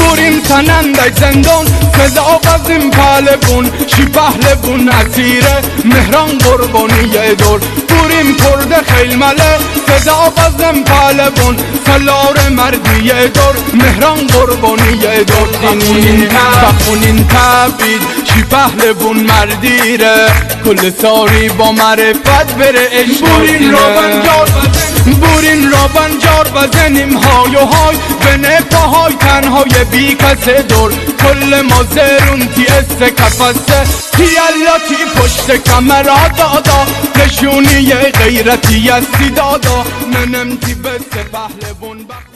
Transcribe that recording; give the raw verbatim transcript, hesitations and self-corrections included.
بوریم سنندک زندان صدا قزم پهلوون شی پهلوون اسیره مهران قربانی دور بوریم کرد خیل مله صدا قزم پهلوون سالار مردی دور مهران قربانی دور بخونین بخونین تبید شی پهلوون مردیره کل ساری با معرفت بره عشق بورین را بنجار بورین را بنجار بزنیم های و های به نپاهای تنهای بی کس دور کل ما زرون تی است کفسته تی اللہ تی پشت کمرا دادا نشونی غیرتی استی دادا ننم تی بست پهلوون